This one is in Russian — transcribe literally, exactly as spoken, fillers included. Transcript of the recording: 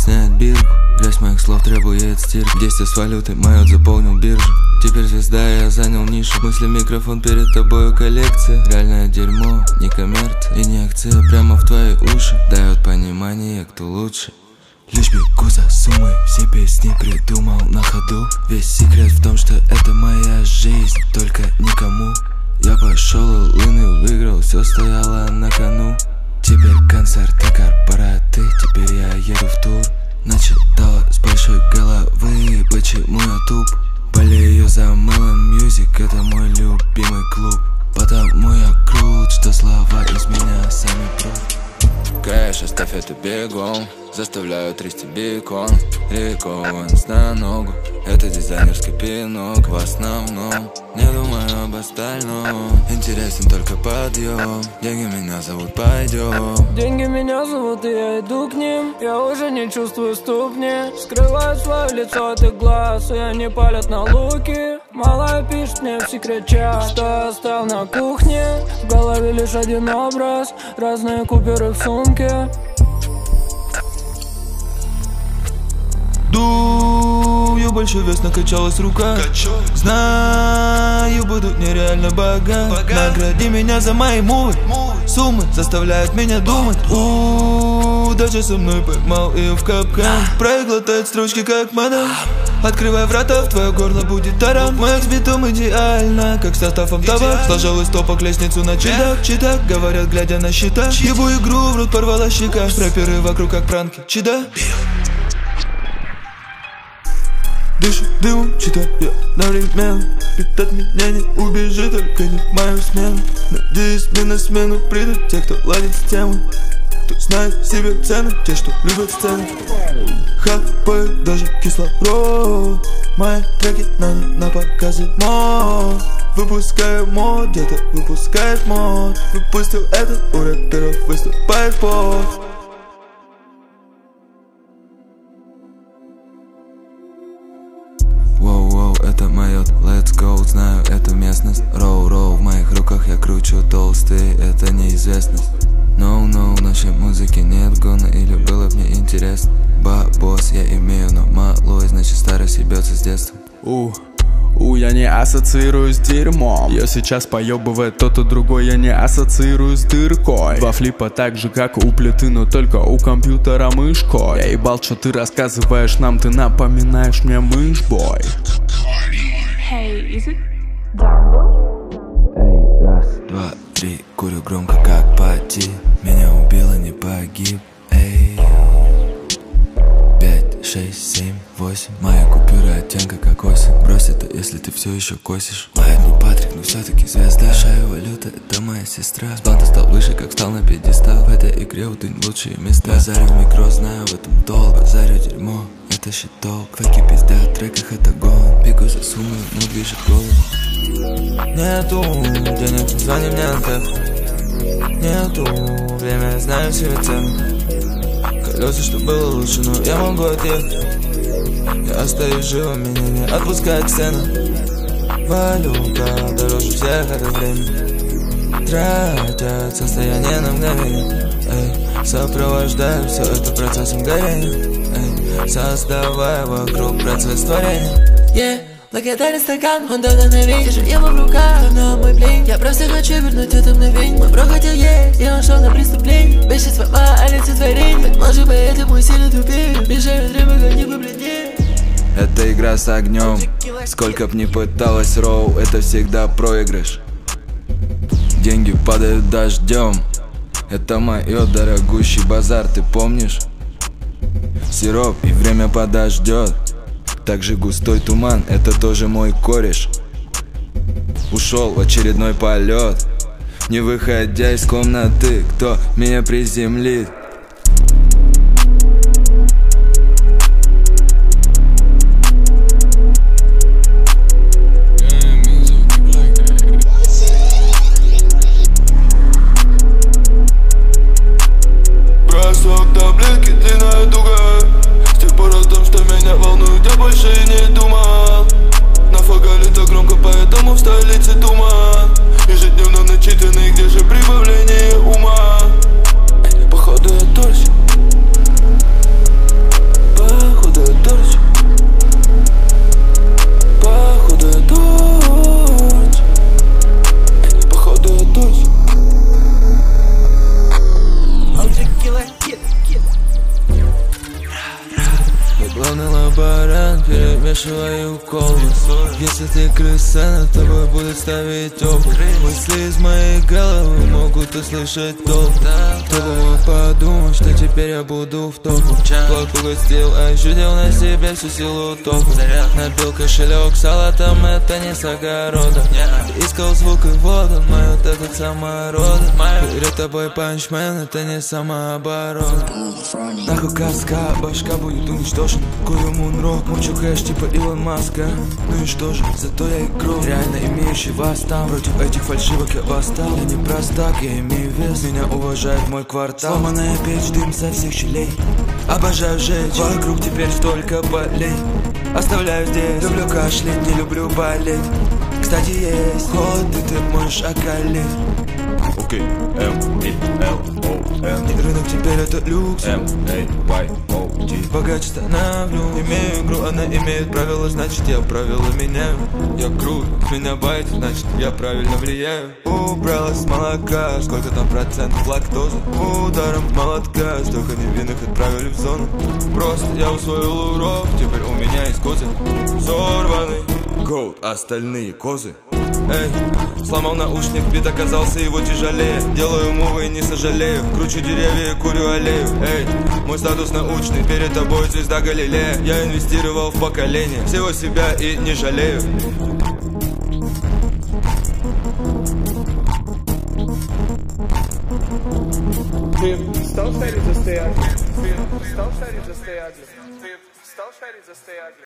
снять бирку. Грязь моих слов требует стирки. Действие с валютой моет заполнил биржу. Теперь звезда, я занял нишу. Мысли микрофон перед тобою коллекция. Реальное дерьмо, не коммерция и не акция. Прямо в твои уши дает понимание, кто лучше. Лишь бегу за суммой, все песни придумал на ходу. Весь секрет в том, что это моя жизнь, только никому. Я пошел улын и выиграл, все стояло на кону. Теперь концерты, корпораты, теперь я еду в тур. Начитала с большой головы, почему я туп. Болею за Melon Music, это мой любимый клуб. Потому я крут, что слова из меня сами прут. Кэш, оставь это бегом, заставляю трясти бекон. Рекованс на ногу, это дизайнерский пинок. В основном не думаю об остальном, интересен только подъем. Деньги меня зовут, пойдем. Деньги меня зовут, и я иду к ним. Я уже не чувствую ступни, скрываю свое лицо от их глаз, и они палят на луки. Малая пишет мне в секречах, что я оставил на кухне. В голове лишь один образ, разные куперы в сумке. Дую, большой вес, накачалась рука. Знаю, буду нереально богат. Награди меня за мои мувы. Суммы заставляют меня думать. У, даже со мной поймал ее в капкан. Проглотает строчки как мадам. Открывай врата, в твое горло будет таран. Мой с битом идеально, как составом табак. Сложил из топок лестницу на читак. Читак, говорят, глядя на счета. Ебу игру, в рот порвала щека. Рэперы вокруг как пранки, чида. Дышу дымом, читаю одновременно. Ведь от меня не убежит, только не в мою смену. Надеюсь, мне на смену придут те, кто ладит с темой. Кто знает себе цену, те, что любят сцену. Хапают даже кислород. Мои треки надо на показе мод. Выпускаю мод, где-то выпускает мод. Выпустил это, у рэперов выступает пот. Воу-воу, это майот, let's go, знаю эту местность. Роу-роу, в моих руках я кручу толстый, это неизвестность. No-no, в нашей музыке нет гона, или было бы мне интересно. Ба-босс я имею, но малой, значит старость ебется с детства. У, у, я не ассоциирую с дерьмом. Я сейчас поебывает тот и другой, я не ассоциирую с дыркой. Два флипа так же, как у плиты, но только у компьютера мышкой. Я ебал, что ты рассказываешь нам, ты напоминаешь мне мышь-бой. Hey, is it Dumbo? Эй, раз, два, три, курю громко как пати. Меня убило, не погиб. Эй, пять, шесть, семь, восемь. Моя купюра оттенка как осень. Брось это, если ты все еще косишь. Лает не Патрик, но все-таки звезда. Шая валюта, это моя сестра. С банта стал выше, как стал на пьедестал. В этой игре удынь лучшие места. Базарю в микро, знаю в этом толк. Базарю дерьмо, это щиток. Фейки пиздят, в треках это гон. Бегу за суммой, но движет голову. Нету денег, звони мне на тех. Нету время, знаю себе цену. Колеса, что было лучше, но я могу отъехать. Я остаюсь живым, меня не отпускает сцена. Валюта дороже всех, это время. Тратят состояние на мгновение. Эй, сопровождаю все это процессом горения. Эй, создавая вокруг процесс творения. Yeah. Благодарен стакан, он давно новей. Держу его в руках, давно мой блин. Я просто хочу вернуть это мгновенье. Мой бро хотел есть, и он шел на преступление. Бесит слова, олицетворение. Быть может, поэтому сильно тупее. Бежают время, гони побледнее. Это игра с огнем. Сколько б ни пыталась роу, это всегда проигрыш. Деньги падают дождем. Это мое дорогущий базар, ты помнишь? Сироп и время подождет. Также густой туман, это тоже мой кореш. Ушел в очередной полет, не выходя из комнаты, кто меня приземлит. Бросок таблетки, длинная дуга. С тех пор о том, что меня волнует, я больше и не думал. Нафагали так громко, поэтому в столице туман. Ежедневно начитанный, где же прибавление ума? Походу спрашиваю колу. Если ты крыса, над тобой будут ставить опыт. Мысли из моей головы могут услышать толк. Кто бы мог подумать, что теперь я буду в топу. Плод угостил, ощутил на себе всю силу току. Набил кошелек салатом, это не с огорода. Искал звук и вот он, мой вот этот самород. Перед тобой панчмен, это не самооборот. Нахуй каска, башка будет уничтожена. Курю мунрок, мучу кэш типа Илон Маска. Ну и что же, зато я игру реально имеющий вас там. Против этих фальшивок я восстал. Я не простак, я имею вес. Меня уважает мой квартал. Сломанная печь, дым со всех щелей. Обожаю жечь, вокруг теперь столько болей. Оставляю здесь, люблю кашлять, не люблю болеть. Кстати, есть ход, и ты можешь околеть. Окей, М, И, Л, О, Н. И рынок теперь это люкс. М, Эй, Вай, О, Ди. Богаче становлюсь. Имею игру, она имеет правила, значит я правила меняю. Я крут, меня байтит, значит я правильно влияю. Убралась с молока, сколько там процентов лактозы. Ударом молотка, столько невинных отправили в зону. Просто я усвоил урок, теперь у меня есть козы. Сорванный голд, остальные козы. Эй, сломал наушник, бит оказался его тяжелее. Делаю мувы и не сожалею. Кручу деревья и курю аллею. Эй, мой статус научный, перед тобой звезда Галилея. Я инвестировал в поколение, всего себя и не жалею. Ты стал шарить за стояки? Ты стал шарить за стояки? Ты стал шарить за стояки?